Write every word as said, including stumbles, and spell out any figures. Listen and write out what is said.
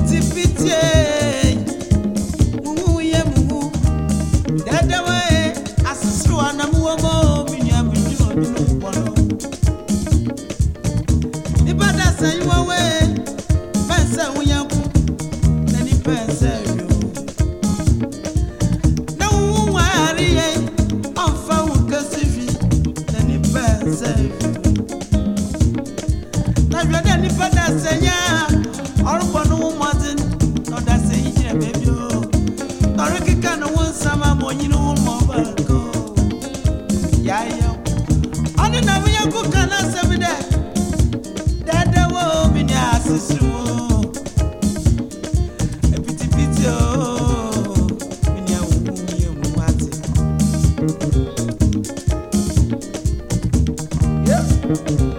pity pity mu ye mu dada way asisru anamu mo minya minya binu bono ni bada say we pense unyanku na ni pense yo na wu ari ye onfa wu kasifi na ni pense na jwada ni bada senya orpo no modern no da say jire baby o oriki kan won sama monyi no mo banko ya ya oni na mi yanku kana semide dada wo mi ni asisu e piti piti o mi ni awu mi mu ate yeah.